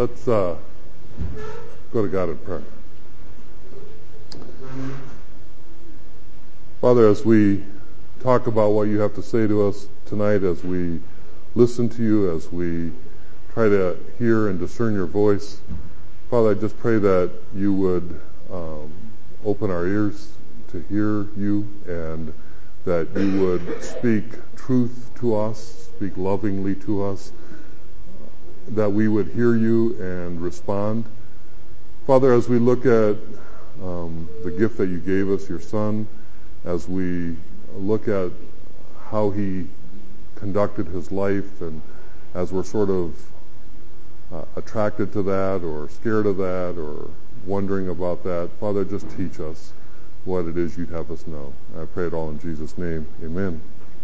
Let's go to God in prayer. Father, as we talk about what you have to say to us tonight, as we listen to you, as we try to hear and discern your voice, Father, I just pray that you would open our ears to hear you, and that you would speak truth to us, speak lovingly to us, that we would hear you and respond. Father, as we look at the gift that you gave us, your Son, as we look at how he conducted his life, and as we're sort of attracted to that or scared of that or wondering about that, Father, just teach us what it is you'd have us know. I pray it all in Jesus' name. Amen.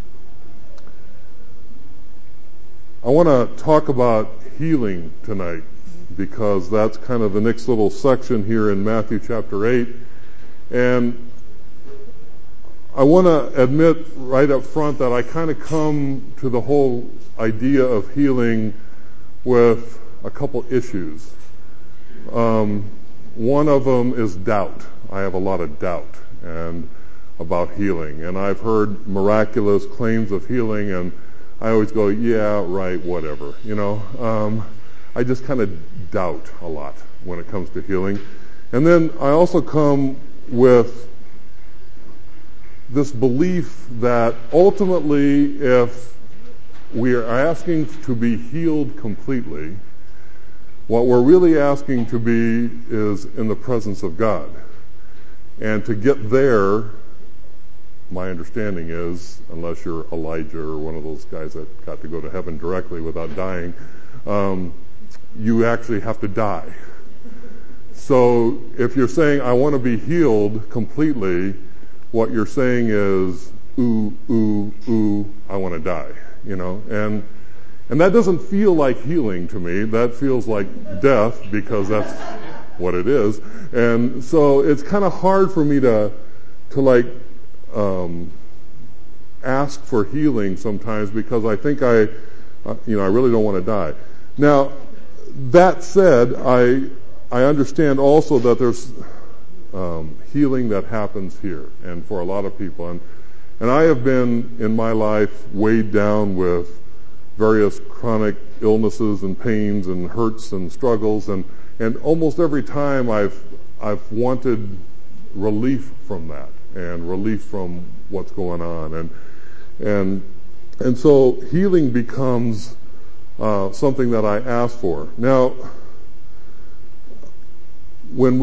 I want to talk about healing tonight, because that's kind of the next little section here in Matthew chapter 8. And I want to admit right up front that I kind of come to the whole idea of healing with a couple issues. One of them is doubt. I have a lot of doubt and about healing. And I've heard miraculous claims of healing, and I always go, yeah, right, whatever. I just kind of doubt a lot when it comes to healing. And then I also come with this belief that ultimately, if we are asking to be healed completely, what we're really asking to be is in the presence of God. And to get there, my understanding is, unless you're Elijah or one of those guys that got to go to heaven directly without dying, you actually have to die. So if you're saying, I want to be healed completely, what you're saying is, I want to die, And that doesn't feel like healing to me. That feels like death, because that's what it is. And so it's kind of hard for me to ask for healing sometimes, because I think I really don't want to die. Now, that said, I understand also that there's healing that happens here, and for a lot of people. And I have been in my life weighed down with various chronic illnesses and pains and hurts and struggles, and almost every time I've wanted relief from that and relief from what's going on, and so healing becomes something that I ask for. Now, when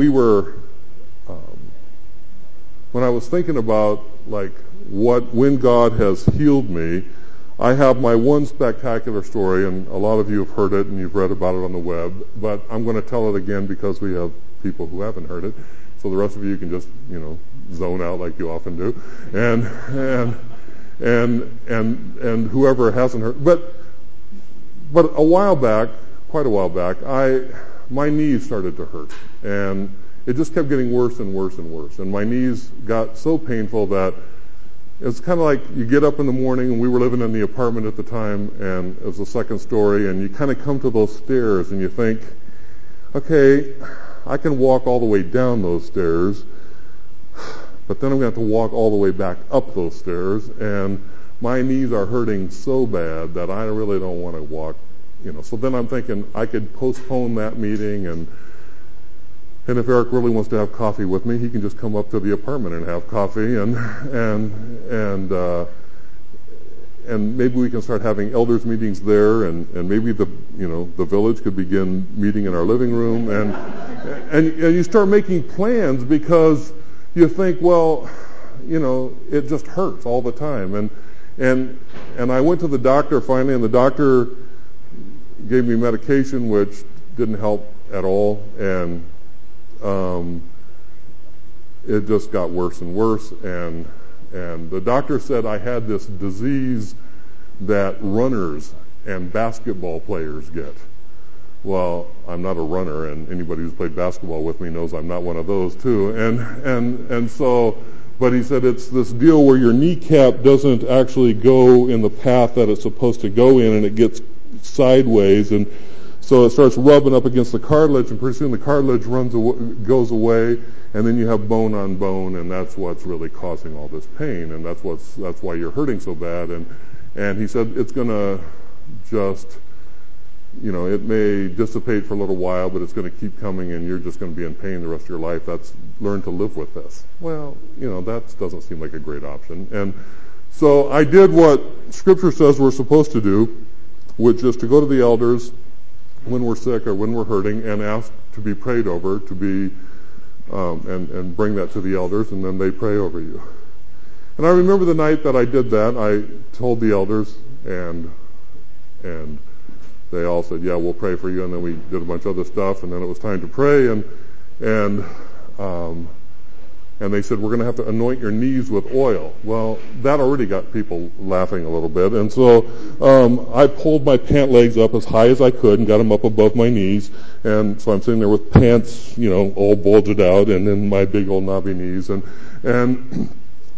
I was thinking about when God has healed me, I have my one spectacular story, and a lot of you have heard it and you've read about it on the web, but I'm going to tell it again because we have people who haven't heard it. So the rest of you can just, zone out like you often do. And whoever hasn't heard, but quite a while back, my knees started to hurt, and it just kept getting worse and worse and worse. And my knees got so painful that it's kind of like you get up in the morning, and we were living in the apartment at the time, and it was the second story, and you kind of come to those stairs and you think, okay, I can walk all the way down those stairs, but then I'm going to have to walk all the way back up those stairs, and my knees are hurting so bad that I really don't want to walk, So then I'm thinking I could postpone that meeting, and if Eric really wants to have coffee with me, he can just come up to the apartment and have coffee, and maybe we can start having elders meetings there, and maybe the village could begin meeting in our living room, and you start making plans because you think, well, it just hurts all the time, and I went to the doctor finally, and the doctor gave me medication which didn't help at all, and it just got worse and worse, and the doctor said I had this disease that runners and basketball players get. Well, I'm not a runner, and anybody who's played basketball with me knows I'm not one of those too. And so, but he said it's this deal where your kneecap doesn't actually go in the path that it's supposed to go in, and it gets sideways, and So it starts rubbing up against the cartilage, and pretty soon the cartilage goes away, and then you have bone on bone, and that's what's really causing all this pain, and that's why you're hurting so bad. And he said it's going to just, it may dissipate for a little while, but it's going to keep coming, and you're just going to be in pain the rest of your life. Learn to live with this. Well, that doesn't seem like a great option. And so I did what Scripture says we're supposed to do, which is to go to the elders when we're sick or when we're hurting and ask to be prayed over, to be and bring that to the elders, and then they pray over you. And I remember the night that I did that, I told the elders, and they all said, yeah, we'll pray for you, and then we did a bunch of other stuff, and then it was time to pray, and they said, we're going to have to anoint your knees with oil. Well, that already got people laughing a little bit. And so I pulled my pant legs up as high as I could and got them up above my knees. And so I'm sitting there with pants, all bulged out, and then my big old knobby knees. And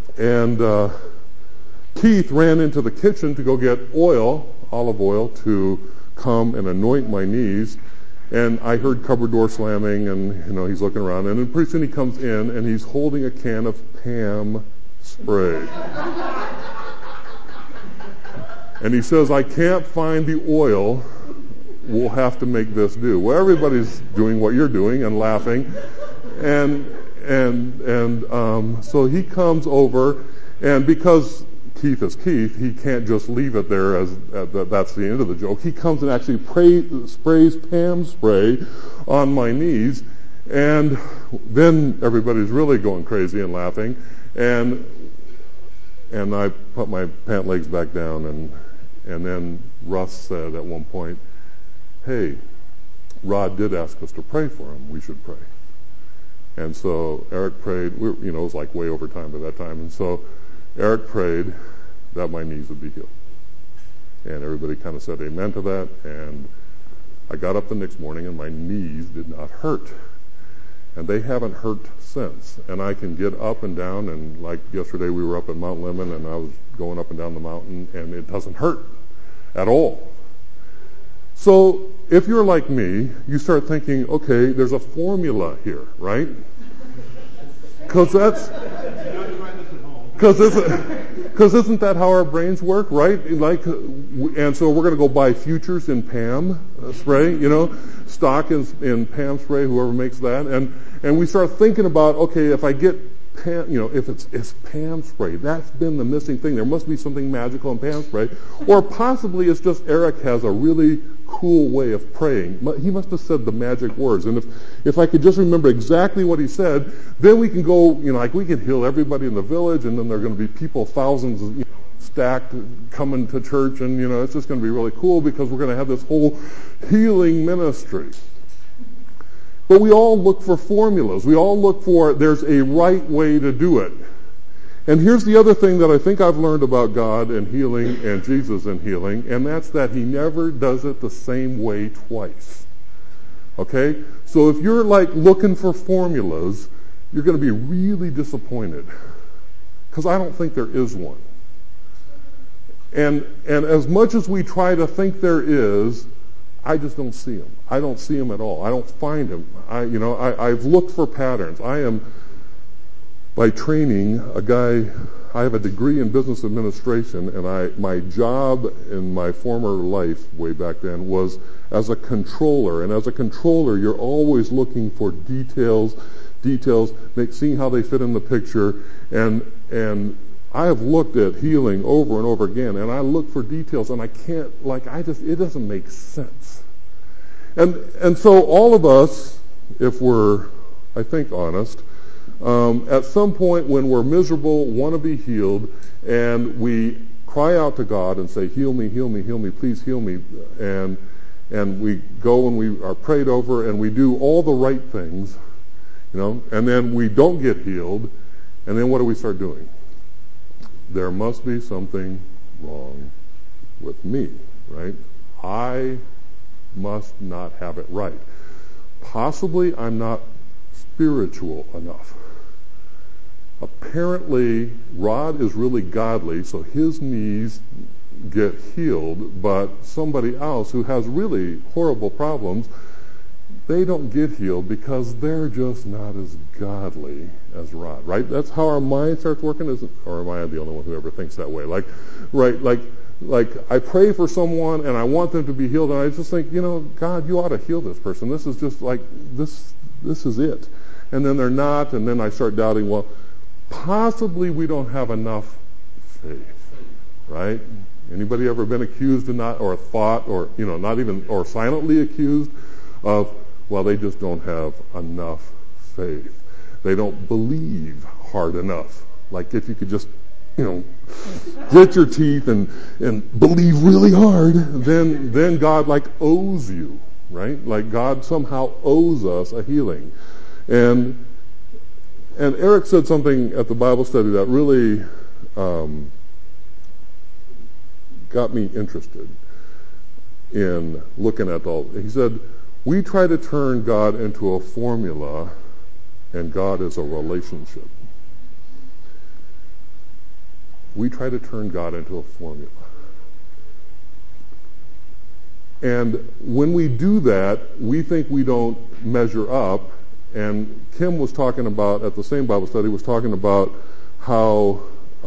Keith ran into the kitchen to go get olive oil, to come and anoint my knees. And I heard cupboard door slamming, and he's looking around, and then pretty soon he comes in, and he's holding a can of Pam spray. And he says, I can't find the oil. We'll have to make this do. Well, everybody's doing what you're doing and laughing, and so he comes over, and because Keith is Keith, he can't just leave it there as that's the end of the joke. He comes and actually sprays Pam spray on my knees, and then everybody's really going crazy and laughing, and I put my pant legs back down, and then Russ said at one point, hey, Rod did ask us to pray for him. We should pray. And so Eric prayed. It was like way over time by that time, and so Eric prayed that my knees would be healed. And everybody kind of said amen to that. And I got up the next morning, and my knees did not hurt. And they haven't hurt since. And I can get up and down, and like yesterday we were up at Mount Lemmon, and I was going up and down the mountain, and it doesn't hurt at all. So if you're like me, you start thinking, okay, there's a formula here, right? Because isn't that how our brains work, right? And so we're going to go buy futures in Pam spray, stock in Pam spray, whoever makes that, and we start thinking about, okay, if I get Pam, if it's Pam spray, that's been the missing thing. There must be something magical in Pam spray, or possibly it's just Eric has a really cool way of praying. He must have said the magic words, and if I could just remember exactly what he said, then we can go, we can heal everybody in the village, and then there are going to be people, thousands, stacked, coming to church, and it's just going to be really cool because we're going to have this whole healing ministry. But we all look for formulas. We all look for there's a right way to do it. And here's the other thing that I think I've learned about God and healing and Jesus and healing, and that's that he never does it the same way twice. Okay? So if you're looking for formulas, you're going to be really disappointed, because I don't think there is one. And as much as we try to think there is, I just don't see him. I don't see him at all. I don't find him. I've looked for patterns. I am, by training, I have a degree in business administration, and my job in my former life, way back then, was as a controller. And as a controller, you're always looking for details, seeing how they fit in the picture. And I have looked at healing over and over again, and I look for details, and I can't, it doesn't make sense. And so all of us, if we're, I think, honest, at some point when we're miserable, want to be healed, and we cry out to God and say, heal me, heal me, heal me, please heal me, and we go and we are prayed over, and we do all the right things, and then we don't get healed, and then what do we start doing? There must be something wrong with me, right? I must not have it right. Possibly I'm not spiritual enough. Apparently, Rod is really godly, so his knees, get healed, but somebody else who has really horrible problems, they don't get healed because they're just not as godly as Rod, right? That's how our mind starts working, isn't? Or am I the only one who ever thinks that way? Like I pray for someone and I want them to be healed, and I just think, God, you ought to heal this person. This is just like this is it. And then they're not, and then I start doubting, well, possibly we don't have enough faith, right? Anybody ever been accused or thought, or not even, or silently accused of, well, they just don't have enough faith. They don't believe hard enough. Like if you could just, grit your teeth and believe really hard, then God owes you, right? Like God somehow owes us a healing. And Eric said something at the Bible study that really got me interested in looking at all. He said, we try to turn God into a formula, and God is a relationship. We try to turn God into a formula. And when we do that, we think we don't measure up. And Kim was talking about, at the same Bible study, was talking about how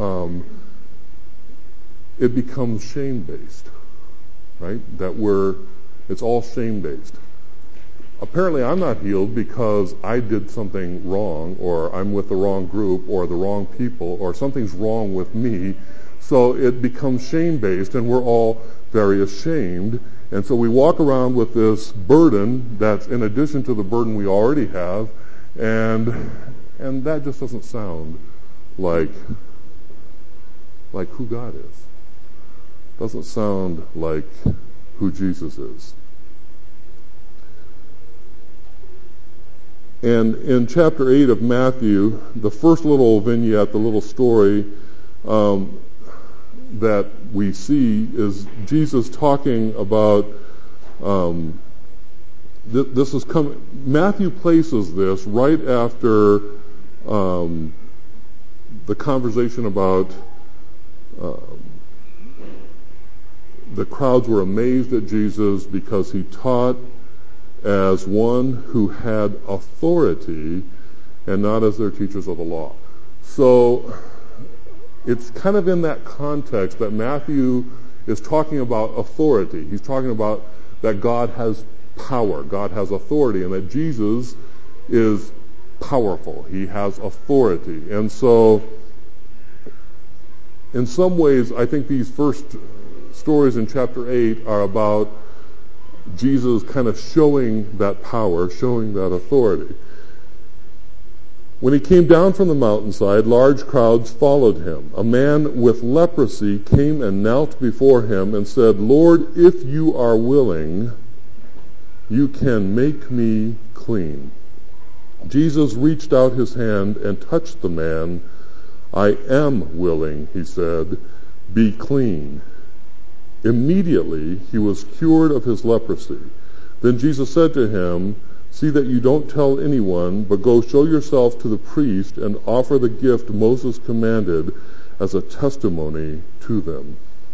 it becomes shame-based, right? It's all shame-based. Apparently I'm not healed because I did something wrong, or I'm with the wrong group, or the wrong people, or something's wrong with me. So it becomes shame-based, and we're all very ashamed. And so we walk around with this burden that's in addition to the burden we already have, and that just doesn't sound like who God is. Doesn't sound like who Jesus is. And in chapter 8 of Matthew, the first little vignette, the little story that we see is Jesus talking about this is coming. Matthew places this right after the conversation about the crowds were amazed at Jesus because he taught as one who had authority and not as their teachers of the law. So it's kind of in that context that Matthew is talking about authority. He's talking about that God has power, God has authority, and that Jesus is powerful. He has authority. And so in some ways, I think these first stories in chapter 8 are about Jesus kind of showing that power, showing that authority. When he came down from the mountainside, large crowds followed him. A man with leprosy came and knelt before him and said, Lord, if you are willing, you can make me clean. Jesus reached out his hand and touched the man. I am willing, he said, be clean. Immediately he was cured of his leprosy. Then Jesus said to him, see that you don't tell anyone, but go show yourself to the priest and offer the gift Moses commanded as a testimony to them.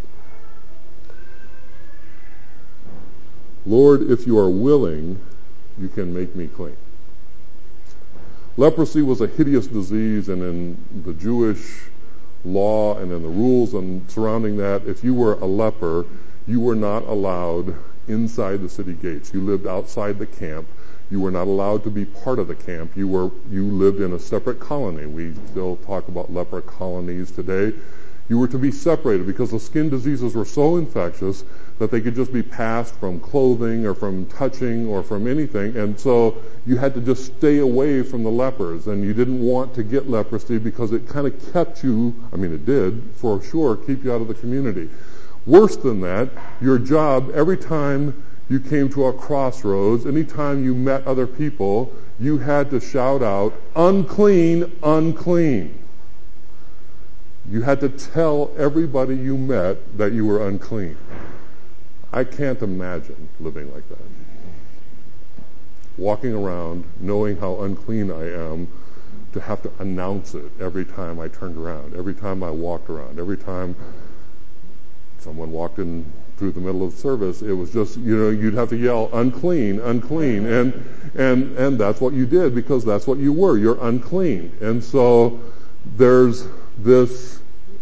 Lord, if you are willing, you can make me clean. Leprosy was a hideous disease, and in the Jewish law and in the rules and surrounding that, if you were a leper, you were not allowed inside the city gates. You lived outside the camp. You were not allowed to be part of the camp. You lived in a separate colony. We still talk about leper colonies today. You were to be separated because the skin diseases were so infectious that they could just be passed from clothing or from touching or from anything. And so you had to just stay away from the lepers, and you didn't want to get leprosy because it kind of kept you, it did, for sure, keep you out of the community. Worse than that, your job, every time you came to a crossroads, anytime you met other people, you had to shout out, unclean, unclean. You had to tell everybody you met that you were unclean. I can't imagine living like that. Walking around, knowing how unclean I am, to have to announce it every time I turned around, every time I walked around, every time. someone walked in through the middle of the service, it was just, you'd have to yell, unclean, unclean. And that's what you did, because that's what you were. You're unclean. And so there's this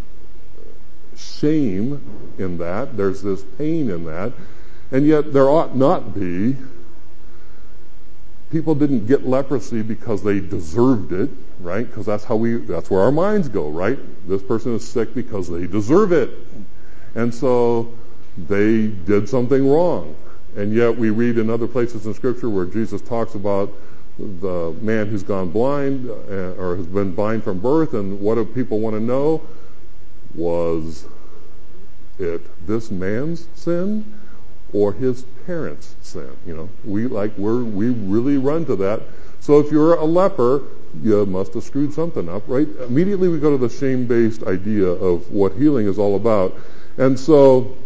shame in that. There's this pain in that. And yet there ought not be. People didn't get leprosy because they deserved it, right? Because that's where our minds go, right? This person is sick because they deserve it. And so they did something wrong. And yet we read in other places in Scripture where Jesus talks about the man who's gone blind or has been blind from birth, and what do people want to know? Was it this man's sin or his parents' sin? We really run to that. So if you're a leper, you must have screwed something up, right? Immediately we go to the shame-based idea of what healing is all about. And so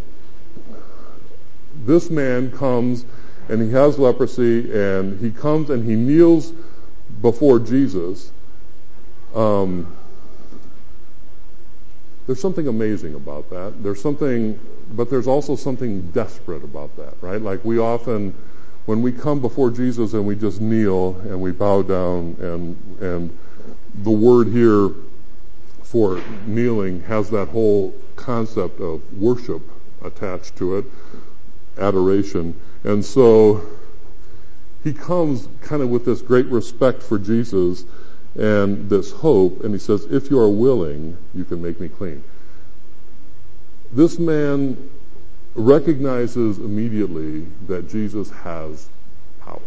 this man comes and he has leprosy, and he comes and he kneels before Jesus. There's something amazing about that. But there's also something desperate about that, right? Like we often, when we come before Jesus and we just kneel and we bow down, and the word here for kneeling has that whole concept of worship attached to it, adoration. And so he comes kind of with this great respect for Jesus and this hope, and he says, if you are willing, you can make me clean. This man recognizes immediately that Jesus has power,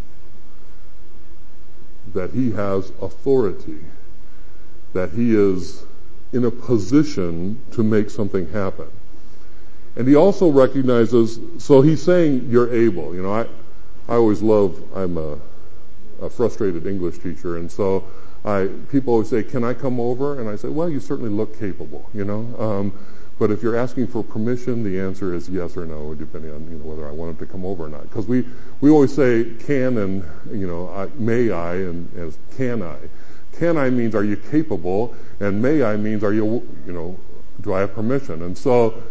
that he has authority, that he is in a position to make something happen. And he also recognizes, so he's saying, you're able. I always love, I'm a frustrated English teacher, and so people always say, can I come over? And I say, well, you certainly look capable, but if you're asking for permission, the answer is yes or no, depending on whether I want him to come over or not. Because we always say can and may I and as can I. Can I means are you capable, and may I means are you do I have permission? And so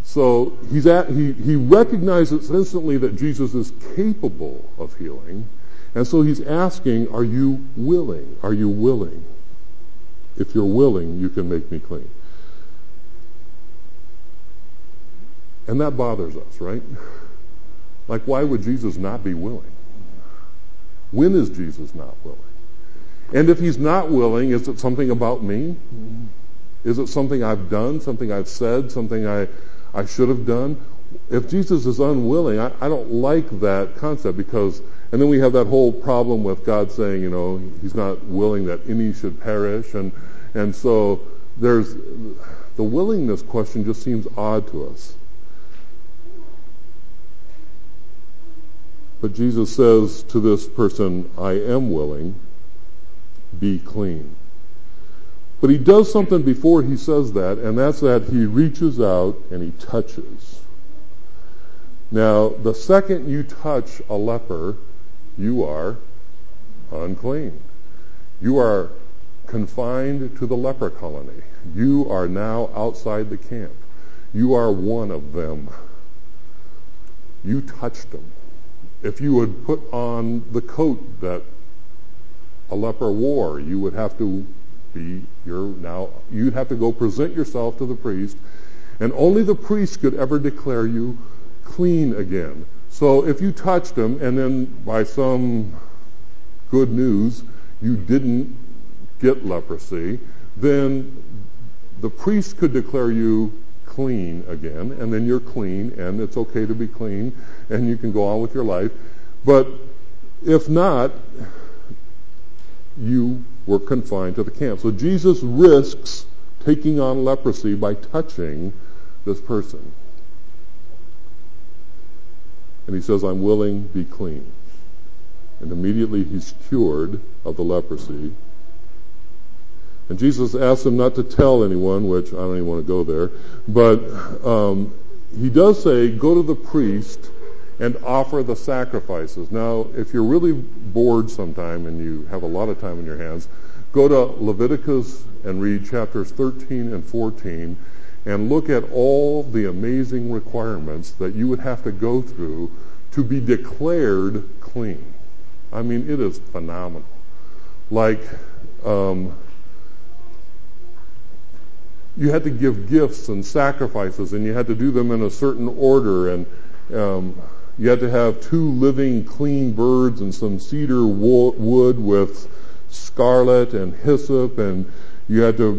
he recognizes instantly that Jesus is capable of healing, and so he's asking, are you willing? Are you willing? If you're willing, you can make me clean. And that bothers us, right? Like, why would Jesus not be willing? When is Jesus not willing? And if he's not willing, is it something about me? Is it something I've done, something I've said, something I should have done? If Jesus is unwilling, I don't like that concept, because, and then we have that whole problem with God saying, he's not willing that any should perish. And so there's, the willingness question just seems odd to us. But Jesus says to this person, I am willing, be clean. But he does something before he says that, and that's that he reaches out and he touches. Now, the second you touch a leper, you are unclean. You are confined to the leper colony. You are now outside the camp. You are one of them. You touched them. If you would put on the coat that a leper wore, you would have to you'd have to go present yourself to the priest, and only the priest could ever declare you clean again. So if you touched him and then by some good news you didn't get leprosy, then the priest could declare you clean again, and then you're clean, and it's okay to be clean, and you can go on with your life. But if not, you were confined to the camp. So Jesus risks taking on leprosy by touching this person. And he says, I'm willing, be clean. And immediately he's cured of the leprosy. And Jesus asks him not to tell anyone, which I don't even want to go there, but he does say, go to the priest and offer the sacrifices. Now, if you're really bored sometime and you have a lot of time in your hands, go to Leviticus and read chapters 13 and 14, and look at all the amazing requirements that you would have to go through to be declared clean. I mean, it is phenomenal. Like, you had to give gifts and sacrifices, and you had to do them in a certain order, and you had to have 2 living clean birds and some cedar wood with scarlet and hyssop, and you had to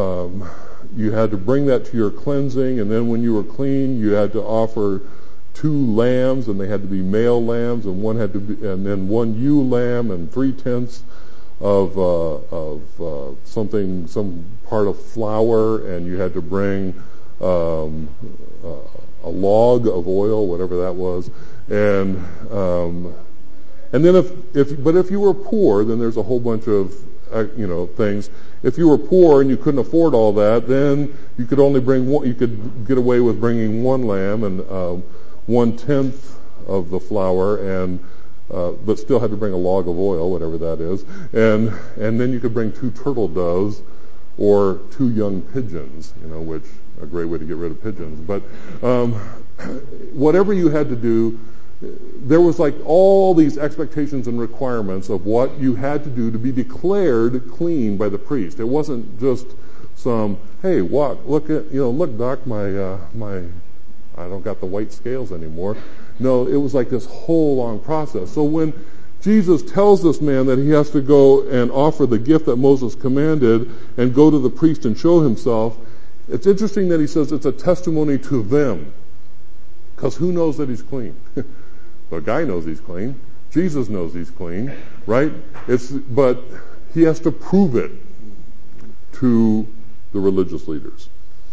bring that to your cleansing, and then when you were clean, you had to offer 2 lambs, and they had to be male lambs, and then 1 ewe lamb, and 3/10 of some part of flour, and you had to bring a log of oil, whatever that was, and then if you were poor, then there's a whole bunch of things. If you were poor and you couldn't afford all that, then you could only bring one. You could get away with bringing 1 lamb and 1/10 of the flour, but still had to bring a log of oil, whatever that is, and then you could bring 2 turtle doves or 2 young pigeons, which a great way to get rid of pigeons. But whatever you had to do, there was like all these expectations and requirements of what you had to do to be declared clean by the priest. It wasn't just some, hey, look, Doc, my I don't got the white scales anymore. No, it was like this whole long process. So when Jesus tells this man that he has to go and offer the gift that Moses commanded and go to the priest and show himself, it's interesting that he says it's a testimony to them. Because who knows that he's clean? The guy knows he's clean. Jesus knows he's clean, right? But he has to prove it to the religious leaders.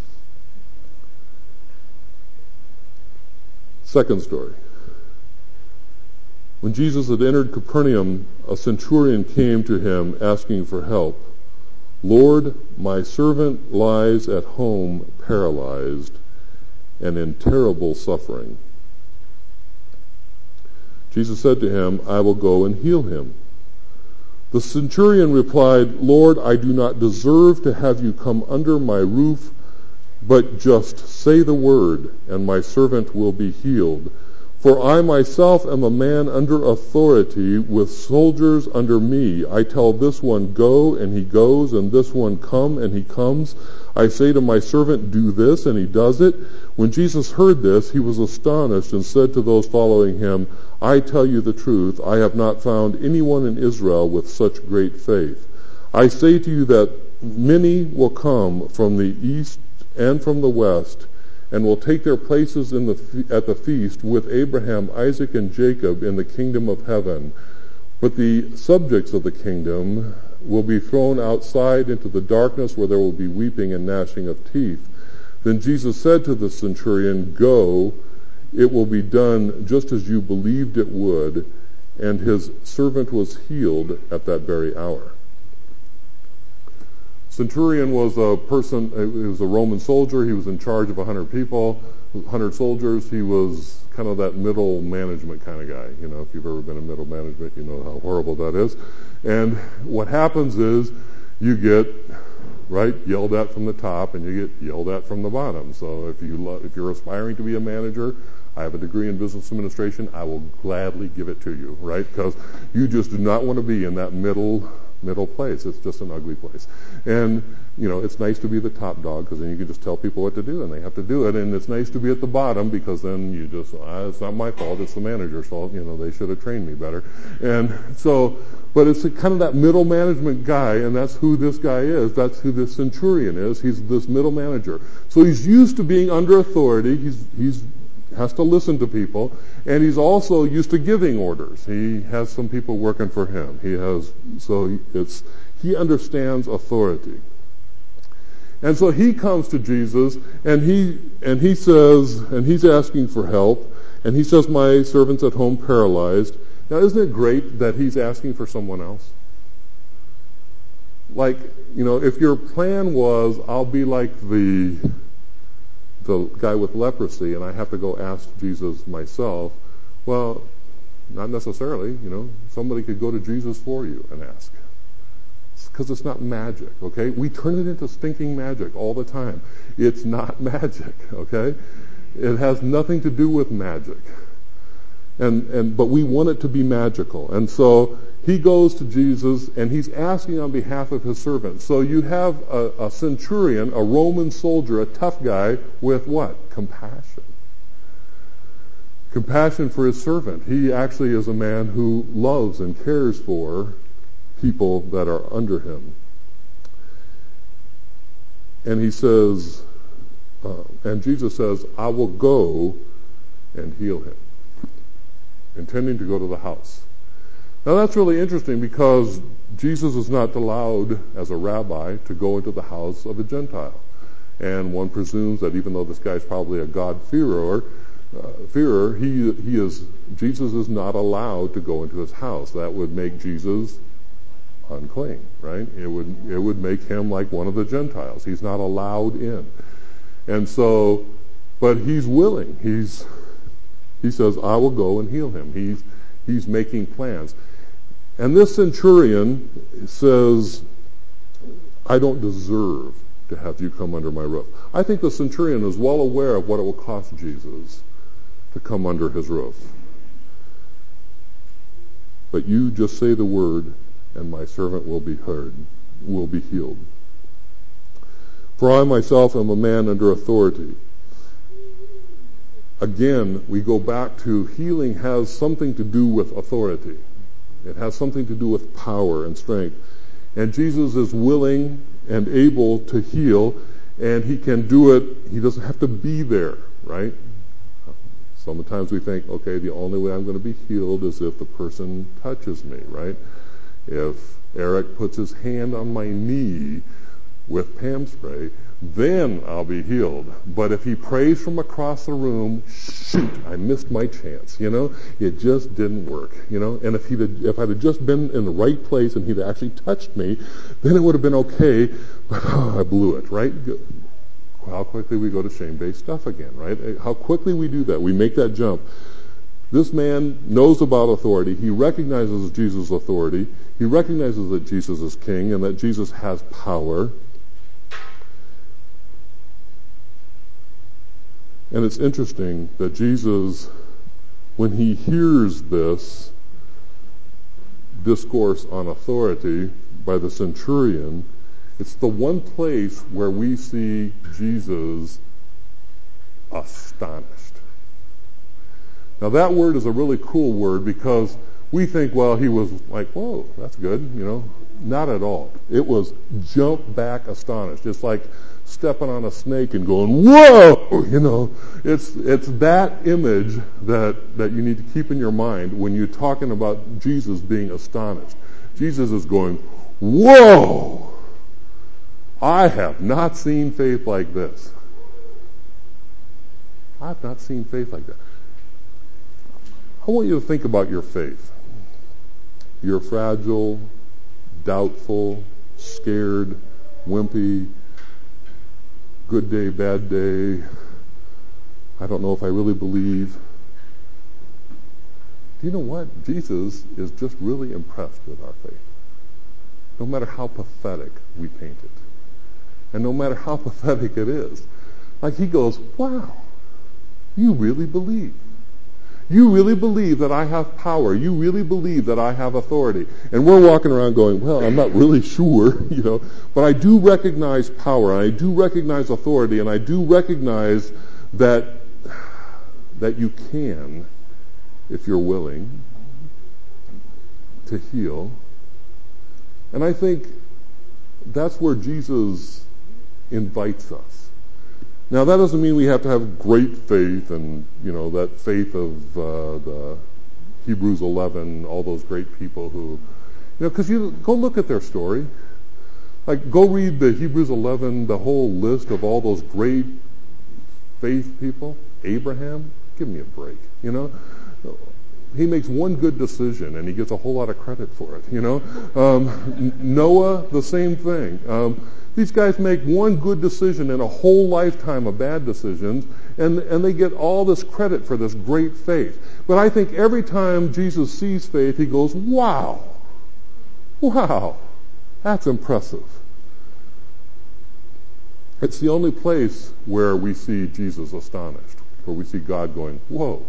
Second story. When Jesus had entered Capernaum, a centurion came to him asking for help. Lord, my servant lies at home paralyzed and in terrible suffering. Jesus said to him, I will go and heal him. The centurion replied, Lord, I do not deserve to have you come under my roof, but just say the word, and my servant will be healed. For I myself am a man under authority, with soldiers under me. I tell this one, go, and he goes, and this one, come, and he comes. I say to my servant, do this, and he does it. When Jesus heard this, he was astonished and said to those following him, I tell you the truth, I have not found anyone in Israel with such great faith. I say to you that many will come from the east and from the west, and will take their places at the feast with Abraham, Isaac, and Jacob in the kingdom of heaven. But the subjects of the kingdom will be thrown outside into the darkness, where there will be weeping and gnashing of teeth. Then Jesus said to the centurion, go, it will be done just as you believed it would. And his servant was healed at that very hour. Centurion was a person, he was a Roman soldier. He was in charge of 100 people, 100 soldiers. He was kind of that middle management kind of guy. If you've ever been in middle management, you know how horrible that is. And what happens is you get yelled at from the top, and you get yelled at from the bottom. So if you're aspiring to be a manager, I have a degree in business administration, I will gladly give it to you, right? Because you just do not want to be in that middle place. It's just an ugly place. And, it's nice to be the top dog, because then you can just tell people what to do and they have to do it. And it's nice to be at the bottom, because then you just, it's not my fault, it's the manager's fault. They should have trained me better. And so, but it's kind of that middle management guy, and that's who this guy is. That's who this centurion is. He's this middle manager. So he's used to being under authority. He's has to listen to people, and he's also used to giving orders. He has some people working for him. He understands authority. And so he comes to Jesus, and he says, and he's asking for help, and he says, my servant's at home paralyzed. Now, isn't it great that he's asking for someone else? If your plan was, I'll be like the guy with leprosy, and I have to go ask Jesus myself, well, not necessarily. Somebody could go to Jesus for you and ask. It's because it's not magic, okay? We turn it into stinking magic all the time. It's not magic, okay? It has nothing to do with magic. But we want it to be magical. And so he goes to Jesus, and he's asking on behalf of his servant. So you have a centurion, a Roman soldier, a tough guy, with what? Compassion. Compassion for his servant. He actually is a man who loves and cares for people that are under him. And he says, and Jesus says, I will go and heal him, intending to go to the house. Now that's really interesting because Jesus is not allowed as a rabbi to go into the house of a Gentile. And one presumes that even though this guy's probably a God-fearer, Jesus is not allowed to go into his house. That would make Jesus unclean, right? It would make him like one of the Gentiles. He's not allowed in. And so, but he's willing. He says, I will go and heal him. He's making plans. And this centurion says, I don't deserve to have you come under my roof. I think the centurion is well aware of what it will cost Jesus to come under his roof. But you just say the word, and my servant will be healed. For I myself am a man under authority. Again, we go back to healing has something to do with authority. It has something to do with power and strength. And Jesus is willing and able to heal, and he can do it. He doesn't have to be there, right? Sometimes we think, okay, the only way I'm going to be healed is if the person touches me, right? If Eric puts his hand on my knee with Pam spray, then I'll be healed. But if he prays from across the room, shoot, I missed my chance, It just didn't work, And if I'd have just been in the right place and he'd actually touched me, then it would have been okay, but I blew it, right? How quickly we go to shame-based stuff again, right? How quickly we do that. We make that jump. This man knows about authority. He recognizes Jesus' authority. He recognizes that Jesus is king and that Jesus has power. And it's interesting that Jesus, when he hears this discourse on authority by the centurion, it's the one place where we see Jesus astonished. Now that word is a really cool word because we think, well, he was like, whoa, that's good, Not at all. It was jump back astonished. It's like stepping on a snake and going, whoa, It's that image that you need to keep in your mind when you're talking about Jesus being astonished. Jesus is going, whoa! I have not seen faith like this. I've not seen faith like that. I want you to think about your faith. You're fragile, doubtful, scared, wimpy, good day, bad day. I don't know if I really believe. Do you know what? Jesus is just really impressed with our faith. No matter how pathetic we paint it. And no matter how pathetic it is. Like he goes, wow, you really believe. You really believe that I have power. You really believe that I have authority. And we're walking around going, well, I'm not really sure, but I do recognize power, and I do recognize authority, and I do recognize that you can, if you're willing, to heal. And I think that's where Jesus invites us. Now, that doesn't mean we have to have great faith and, that faith of the Hebrews 11, all those great people who, because you go look at their story. Like, go read the Hebrews 11, the whole list of all those great faith people. Abraham, give me a break, He makes one good decision and he gets a whole lot of credit for it, Noah, the same thing. These guys make one good decision in a whole lifetime of bad decisions, and they get all this credit for this great faith. But I think every time Jesus sees faith, he goes, wow. That's impressive. It's the only place where we see Jesus astonished, where we see God going, whoa.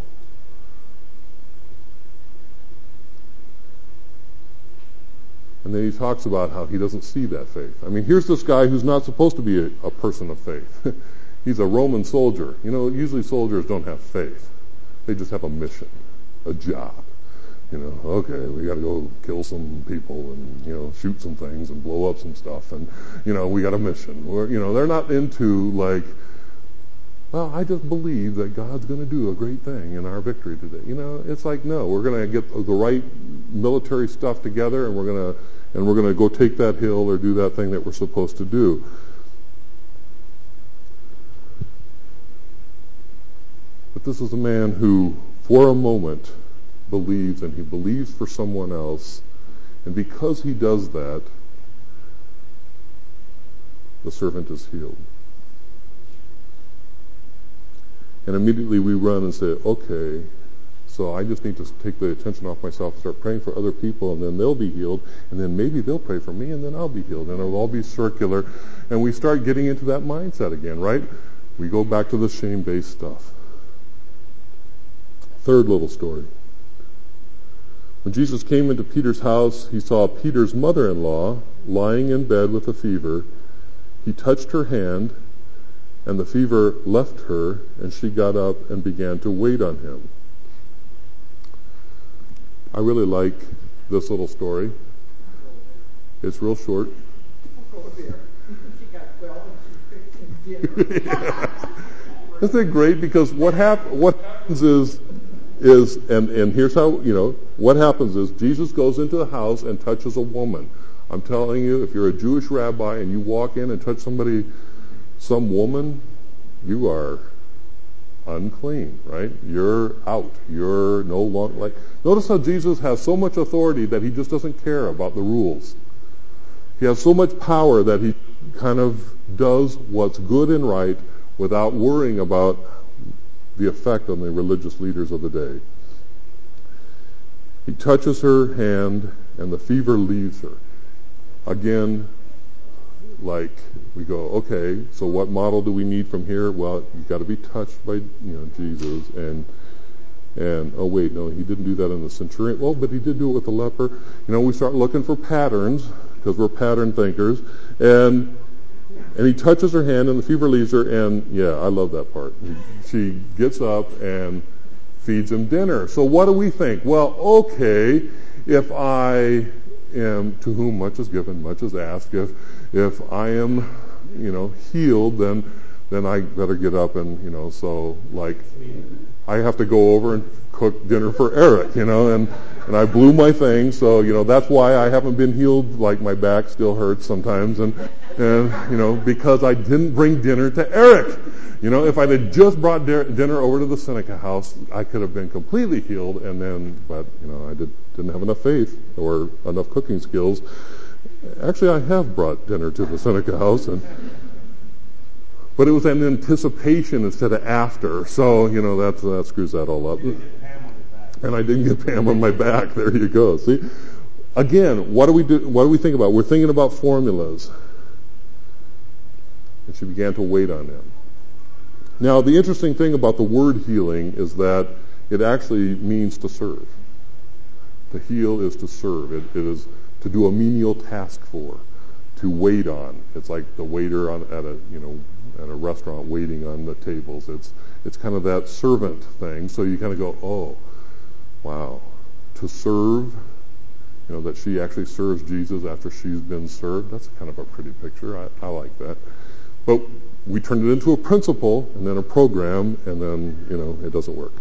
And then he talks about how he doesn't see that faith. I mean, here's this guy who's not supposed to be a person of faith. He's a Roman soldier. You know, usually soldiers don't have faith. They just have a mission, a job. You know, okay, we got to go kill some people and, you know, shoot some things and blow up some stuff. And, you know, we got a mission. Or, you know, they're not into like, well, I just believe that God's going to do a great thing in our victory today. You know, it's like, no, we're going to get the right military stuff together and we're going to go take that hill or do that thing that we're supposed to do. But this is a man who, for a moment, believes, and he believes for someone else, and because he does that, the servant is healed. And immediately we run and say, okay, so I just need to take the attention off myself and start praying for other people, and then they'll be healed, and then maybe they'll pray for me, and then I'll be healed, and it'll all be circular. And we start getting into that mindset again, right? We go back to the shame-based stuff. Third little story. When Jesus came into Peter's house, he saw Peter's mother-in-law lying in bed with a fever. He touched her hand, and the fever left her, and she got up and began to wait on him. I really like this little story. It's real short. Isn't it great? Because what happens is and here's how, you know, what happens is Jesus goes into the house and touches a woman. I'm telling you, if you're a Jewish rabbi and you walk in and touch some woman, you are unclean, right? You're out. You're no longer like. Notice how Jesus has so much authority that he just doesn't care about the rules. He has so much power that he kind of does what's good and right without worrying about the effect on the religious leaders of the day. He touches her hand and the fever leaves her. Again, like we go, okay, so what model do we need from here? Well, you've got to be touched by, Jesus, and oh wait, no, he didn't do that in the centurion. Well, but he did do it with the leper. We start looking for patterns because we're pattern thinkers, and he touches her hand and the fever leaves her, and yeah, I love that part. She gets up and feeds him dinner. So what do we think? Well, okay, if I am, to whom much is given, much is asked, if I am, healed, then I better get up and, so like I have to go over and cook dinner for Eric, and I blew my thing, so, that's why I haven't been healed, like my back still hurts sometimes, and because I didn't bring dinner to Eric. If I'd have just brought dinner over to the Seneca house, I could have been completely healed, but I didn't have enough faith or enough cooking skills. Actually, I have brought dinner to the Seneca house, but it was an anticipation instead of after, so, that screws that all up. And I didn't get Pam on my back. There you go. See? Again, what do we do? What do we think about? We're thinking about formulas. And she began to wait on him. Now, the interesting thing about the word healing is that it actually means to serve. To heal is to serve. It is to do a menial task for, to wait on. It's like the waiter at a restaurant waiting on the tables. It's kind of that servant thing. So you kind of go, oh, wow, to serve. That she actually serves Jesus after she's been served. That's kind of a pretty picture. I like that. But we turned it into a principle and then a program, and then, it doesn't work.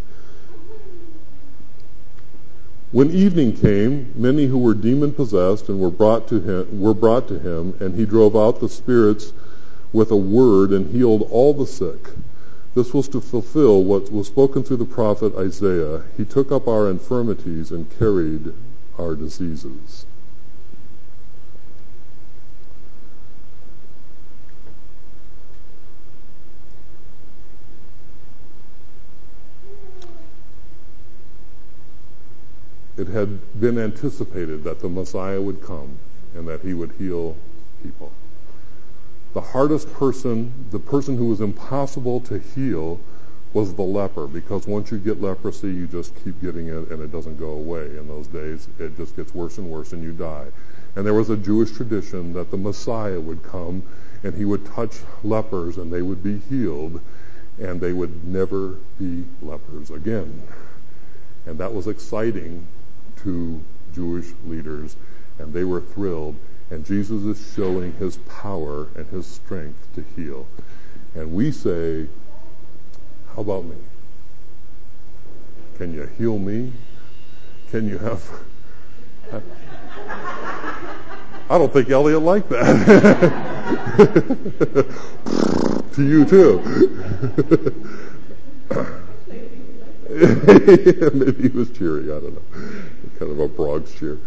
When evening came, many who were demon-possessed and were brought to him, and he drove out the spirits with a word and healed all the sick. This was to fulfill what was spoken through the prophet Isaiah. He took up our infirmities and carried our diseases. It had been anticipated that the Messiah would come and that he would heal people. The hardest person, the person who was impossible to heal, was the leper, because once you get leprosy, you just keep getting it and it doesn't go away. In those days, it just gets worse and worse and you die. And there was a Jewish tradition that the Messiah would come and he would touch lepers and they would be healed and they would never be lepers again. And that was exciting to Jewish leaders, and they were thrilled. And Jesus is showing his power and his strength to heal. And we say, how about me? Can you heal me? Can you have... I don't think Elliot liked that. To you too. Maybe he was cheery. I don't know. Kind of a Bronx cheer.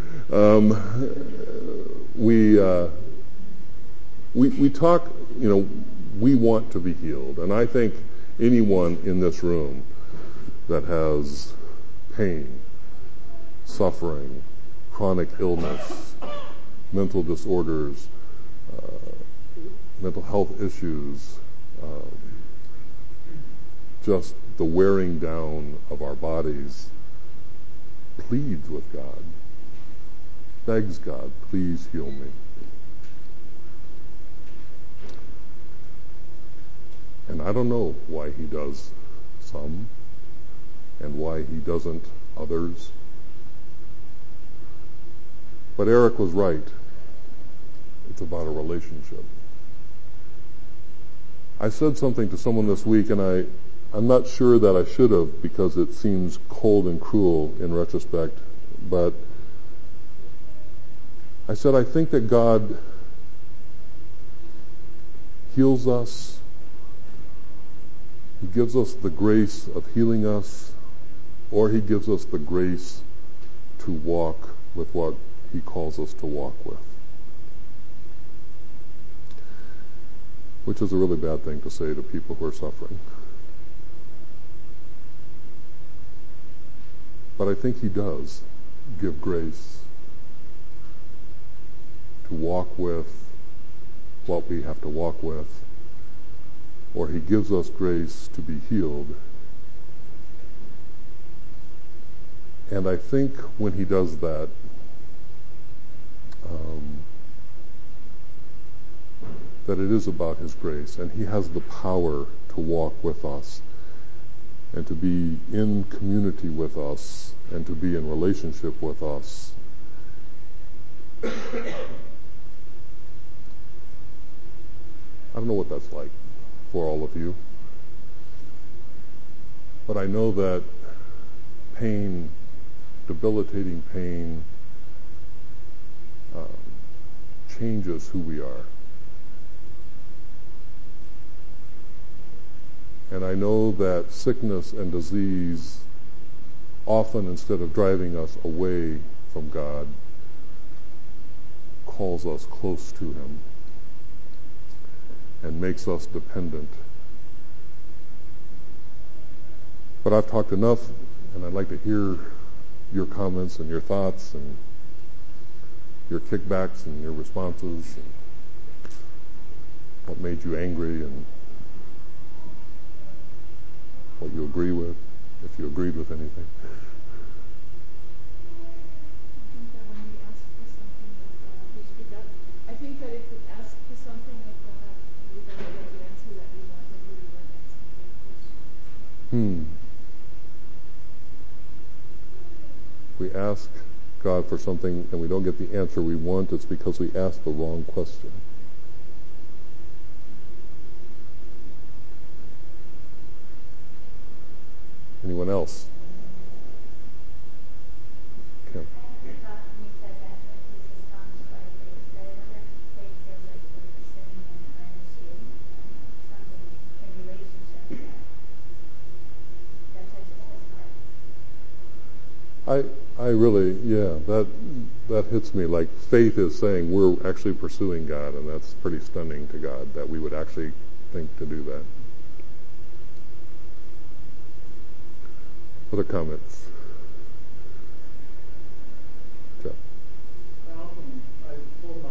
We talk. We want to be healed, and I think anyone in this room that has pain, suffering, chronic illness, mental disorders, mental health issues, just the wearing down of our bodies, pleads with God, begs God, please heal me. And I don't know why he does some and why he doesn't others. But Eric was right. It's about a relationship. I said something to someone this week, and I'm not sure that I should have, because it seems cold and cruel in retrospect, but I said, I think that God heals us. He gives us the grace of healing us, or he gives us the grace to walk with what he calls us to walk with. Which is a really bad thing to say to people who are suffering. But I think he does give grace to walk with what we have to walk with, or he gives us grace to be healed. And I think when he does that, that it is about his grace, and he has the power to walk with us and to be in community with us and to be in relationship with us. I don't know what that's like for all of you, but I know that pain, debilitating pain, changes who we are. And I know that sickness and disease often, instead of driving us away from God, calls us close to him and makes us dependent. But I've talked enough, and I'd like to hear your comments and your thoughts and your kickbacks and your responses and what made you angry and what you agree with, if you agreed with anything. I think that if we ask for something of God and we don't get the answer that we want, maybe we weren't asking the right question. We ask God for something and we don't get the answer we want, it's because we asked the wrong question. Anyone else? Kim. I had a thought when you said that he's astonished by faith. That I wonder if faith feels like you're pursuing an issue, something in relationship that touches his heart. I really, that hits me. Like, faith is saying we're actually pursuing God, and that's pretty stunning to God that we would actually think to do that. Other comments? Jeff. I told my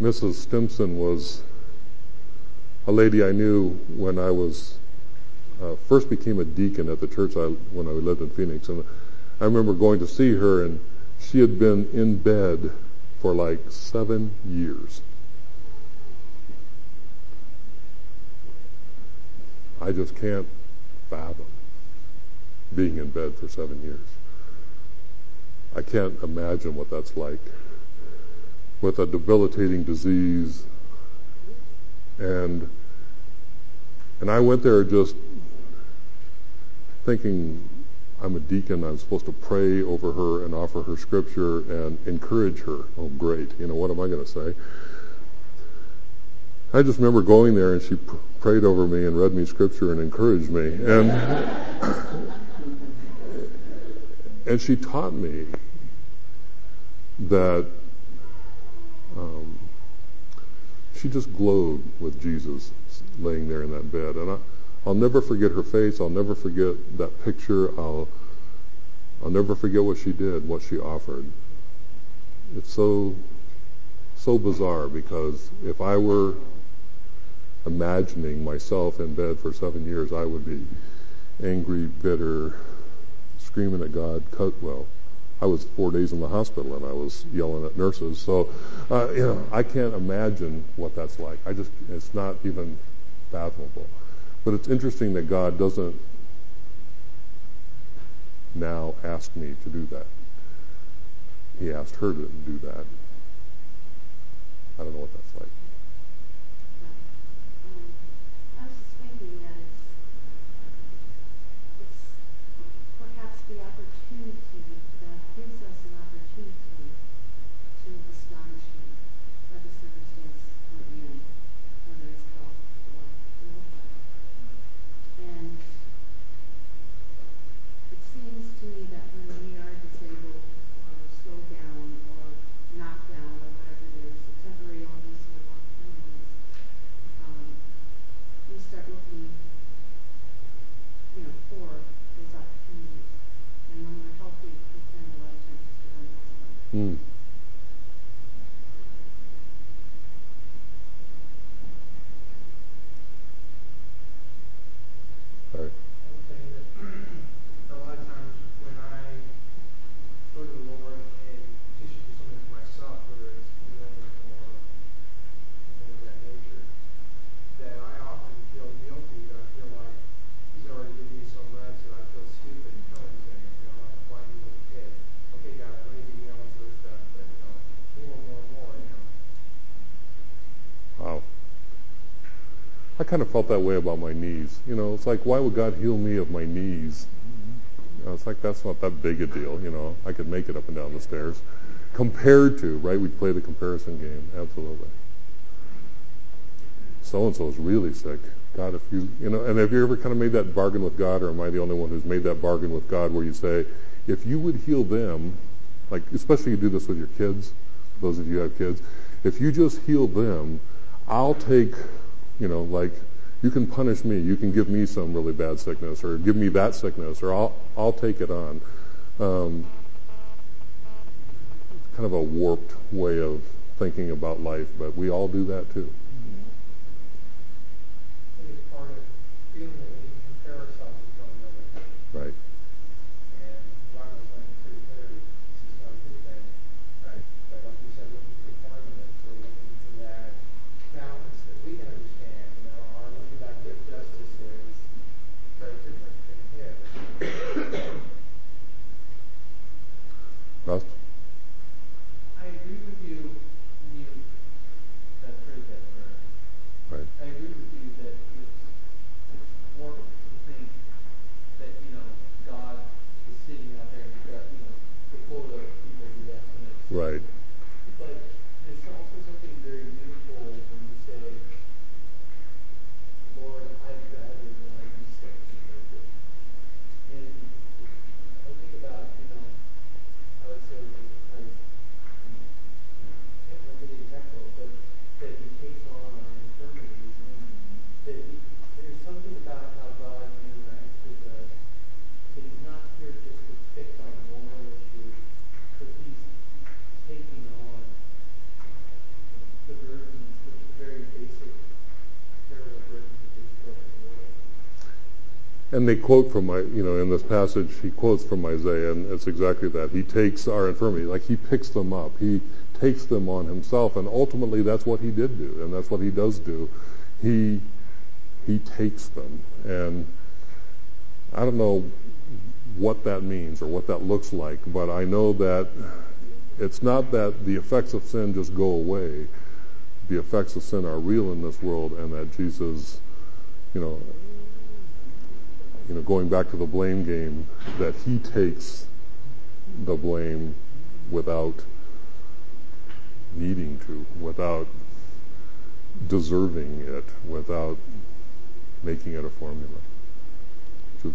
Mrs. Stimson was a lady I knew when I was first became a deacon at the church when I lived in Phoenix. And I remember going to see her, and she had been in bed for like 7 years. I just can't fathom being in bed for 7 years. I can't imagine what that's like with a debilitating disease. And I went there just thinking, I'm a deacon, I'm supposed to pray over her and offer her scripture and encourage her. Oh, great. What am I going to say? I just remember going there, and she prayed over me and read me scripture and encouraged me. And she taught me that she just glowed with Jesus laying there in that bed. And I'll never forget her face. I'll never forget that picture. I'll never forget what she did, what she offered. It's so bizarre, because if I were imagining myself in bed for 7 years, I would be angry, bitter, screaming at God. Well, I was 4 days in the hospital, and I was yelling at nurses. So, I can't imagine what that's like. It's not even fathomable. But it's interesting that God doesn't now ask me to do that. He asked her to do that. I don't know what that's like. I was just thinking that it's perhaps the opportunity that gives us an opportunity to astonish him by the circumstance we're in, whether it's health or ill health. And it seems to me that when we are disabled or slowed down or knocked down or whatever it is, a temporary illness or long-term illness, we start looking, for those opportunities. And when we're healthy, we tend a lot of times to run for them. All right. I'm saying that a lot of times when I go to the Lord and petition for something for myself, whether it's healing or something of that nature, that I often feel guilty, that I feel like He's already given me so much that I feel stupid telling things, like a whiny little kid. Okay, God, I'm going to give you all this other stuff, but, more. Wow. I kind of felt that way about my knees. It's like, why would God heal me of my knees? It's like, that's not that big a deal. I could make it up and down the stairs. Compared to, right? We play the comparison game. Absolutely. So-and-so is really sick. God, if you, and have you ever kind of made that bargain with God, or am I the only one who's made that bargain with God where you say, if you would heal them, like, especially you do this with your kids, those of you who have kids, if you just heal them, I'll take, like, you can punish me, you can give me some really bad sickness, or give me that sickness, or I'll take it on. Kind of a warped way of thinking about life, but we all do that too. I think it's part of feeling that we need to compare ourselves with one another. Right. And the Bible says pretty clearly, this is not a good thing. Right. But like you said, looking for the formula, we're looking for that balance that we can understand. Our look at that gift justice is very different than his. Russ? I agree with you when you, the truth that And they quote from in this passage, he quotes from Isaiah, and it's exactly that. He takes our infirmity, like he picks them up. He takes them on himself, and ultimately that's what he did do, and that's what he does do. He takes them, and I don't know what that means or what that looks like, but I know that it's not that the effects of sin just go away. The effects of sin are real in this world, and that Jesus, going back to the blame game, that he takes the blame without needing to, without deserving it, without making it a formula. Julie?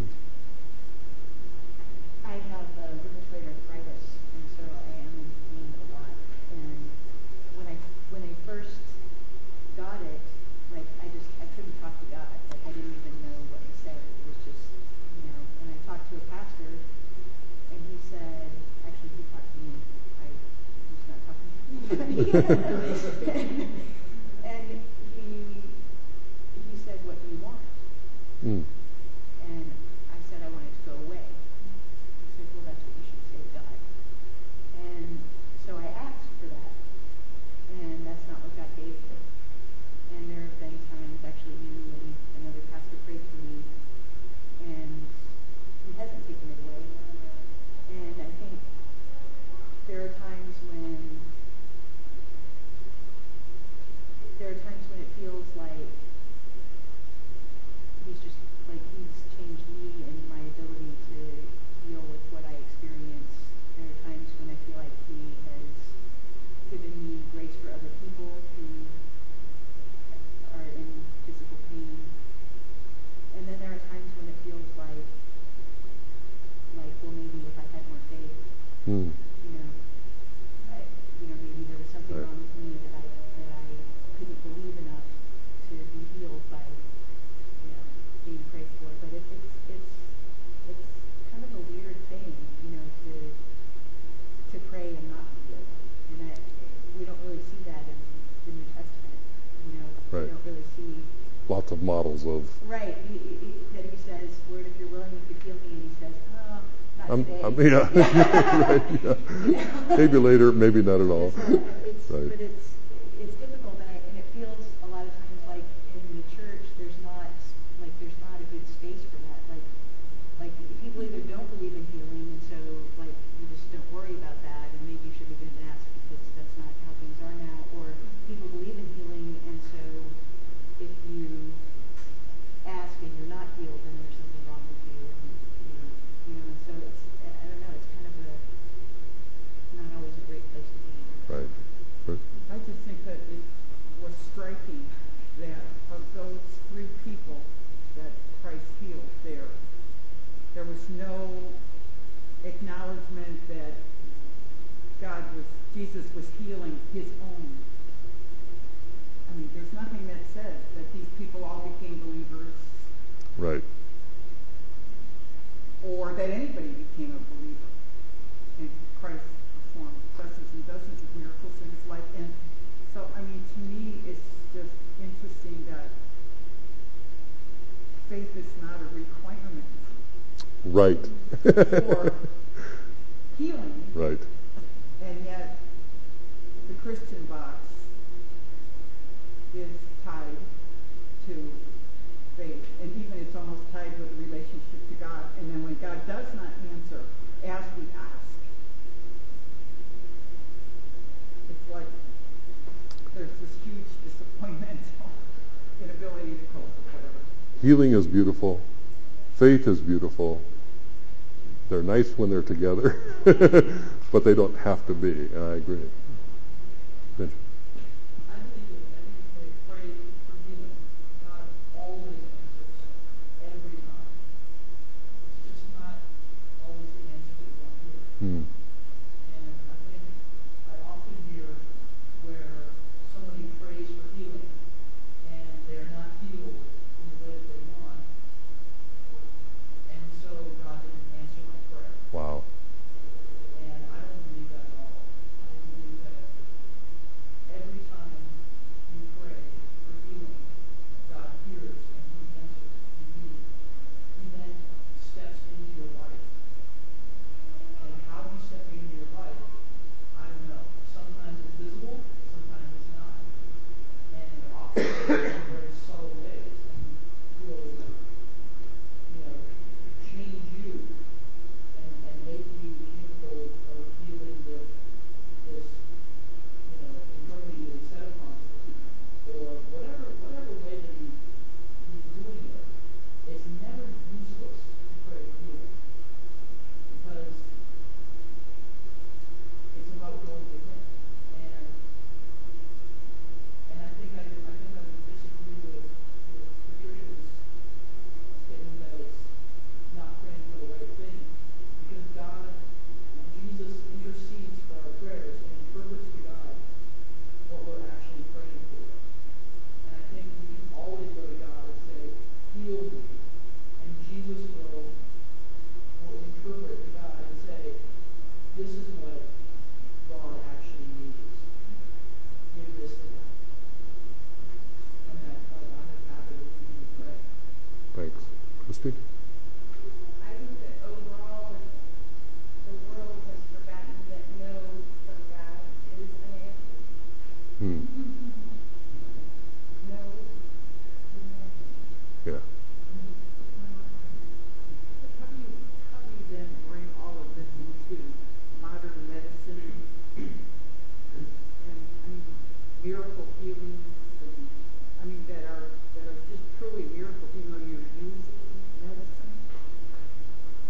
I have rheumatoid arthritis, and so I am in pain a lot. And when I first got it, I couldn't talk to God. Like I didn't even know what to say. It was just, And I talked to a pastor, and he said, actually he talked to me. He's not talking to me. And he said, "What do you want?" And I said, "I want it to go away." He said, "Well, that's what you should say to God." And so I asked for that, and that's not what God gave me. And there have been times, actually you and another pastor prayed for me, and he hasn't taken it away. And I think there are times when it feels like he's changed me and my ability to deal with what I experience. There are times when I feel like he has given me grace for other people who are in physical pain. And then there are times when it feels like well, maybe if I had more faith, maybe there was something wrong with me that I couldn't believe enough to be healed by, being prayed for. But it's kind of a weird thing, to pray and not be healed. And we don't really see that in the New Testament. Right. We don't really see Lots of models of right. That he says, "Lord, if you're willing, you could heal me," and he says, "Oh, not today." Right, yeah. Maybe later, maybe not at all. Right. But it's difficult, and it feels a lot of times like in the church there's not a good space for that. Like people either don't believe in healing, and so you just don't worry about that, and maybe you shouldn't even ask because that's not how things are now. Or people believe in healing, and so if you ask and you're not healed, then there's something wrong with you. And so I don't know, it's kind of not always a great place to be. Right. I just think that it was striking that of those three people that Christ healed there was no acknowledgement that Jesus was healing his own. I mean, there's nothing that says that these people all became believers. Right. Or that anybody became a believer. And Christ performed dozens and dozens of miracles in his life. And so, I mean, to me, it's just interesting that faith is not a requirement. Right. For healing. Right. And yet, the Christian box is tied to faith, and even it's almost tied with a relationship to God. And then when God does not answer as we ask, it's like there's this huge disappointment, inability to cope with whatever. Healing is beautiful. Faith is beautiful. They're nice when they're together, but they don't have to be. And I agree. Benjamin. I believe that every pray for healing, God always answers every time. It's just not always the answer that you want to hear. And I think I often hear where somebody prays for healing and they are not healed in the way that they want, and so God didn't answer my prayer. Wow. And I don't believe that at all. I believe that every time you pray for healing, God hears and he answers. And he then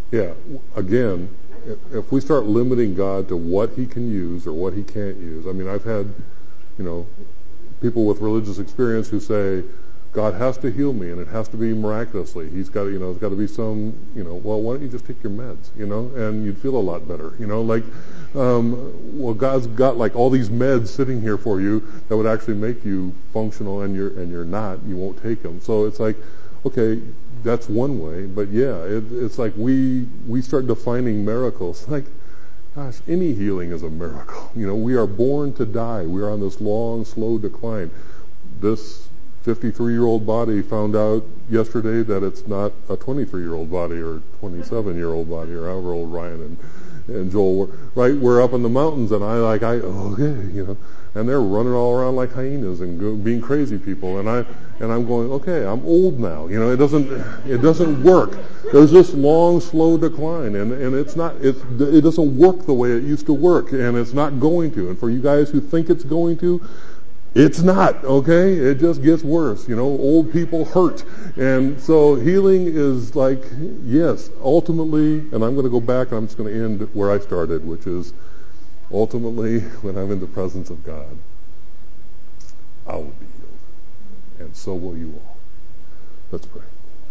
Yeah, again, if we start limiting God to what he can use or what he can't use, I mean, I've had, people with religious experience who say, God has to heal me and it has to be miraculously. He's got, it's got to be some, well, why don't you just take your meds, and you'd feel a lot better, well, God's got like all these meds sitting here for you that would actually make you functional, and you're not, you won't take them. So it's like, okay, that's one way, but yeah, it's like we start defining miracles. Like, gosh, any healing is a miracle. We are born to die. We are on this long, slow decline. This 53-year-old body found out yesterday that it's not a 23-year-old body or 27-year-old body or however old Ryan and Joel were. Right, we're up in the mountains, and okay, and they're running all around like hyenas and being crazy people, and I'm going, okay, I'm old now. It doesn't work. There's this long, slow decline, and it doesn't work the way it used to work, and it's not going to. And for you guys who think it's going to, it's not, okay? It just gets worse. Old people hurt. And so healing is like, yes, ultimately, and I'm going to go back, and I'm just going to end where I started, which is ultimately, when I'm in the presence of God, I will be healed. And so will you all. Let's pray.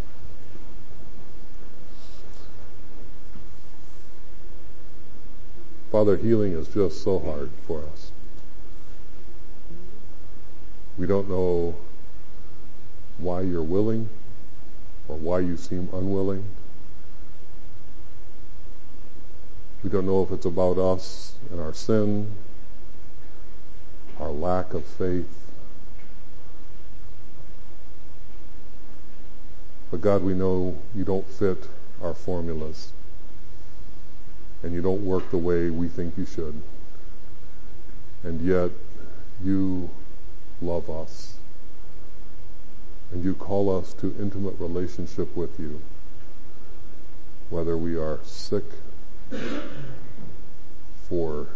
Father, healing is just so hard for us. We don't know why you're willing or why you seem unwilling. We don't know if it's about us and our sin, our lack of faith. But God, we know you don't fit our formulas, and you don't work the way we think you should. And yet, you love us, and you call us to intimate relationship with you, whether we are sick for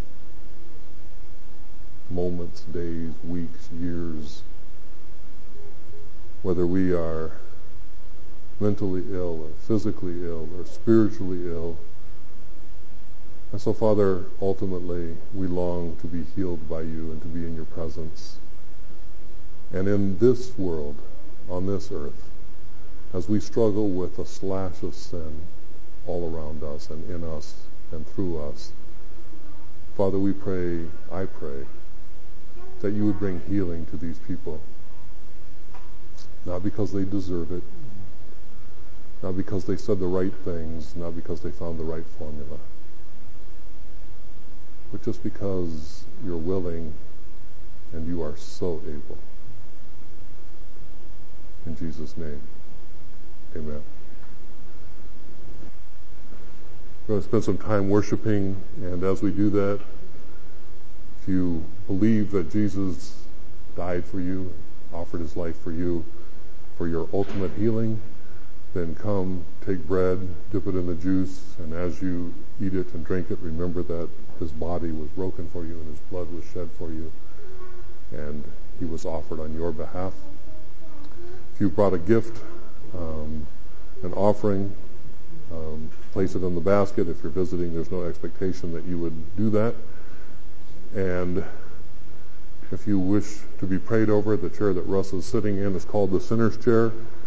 moments, days, weeks, years, whether we are mentally ill or physically ill or spiritually ill. And so, Father, ultimately, we long to be healed by you and to be in your presence. And in this world, on this earth, as we struggle with a slash of sin all around us and in us and through us, Father, I pray, that you would bring healing to these people. Not because they deserve it, not because they said the right things, not because they found the right formula, but just because you're willing and you are so able. In Jesus' name, amen. We're going to spend some time worshiping, and as we do that, if you believe that Jesus died for you, offered his life for you, for your ultimate healing, then come, take bread, dip it in the juice, and as you eat it and drink it, remember that his body was broken for you and his blood was shed for you, and he was offered on your behalf. If you brought a gift, an offering, place it in the basket. If you're visiting, there's no expectation that you would do that. And if you wish to be prayed over, the chair that Russ is sitting in is called the sinner's chair.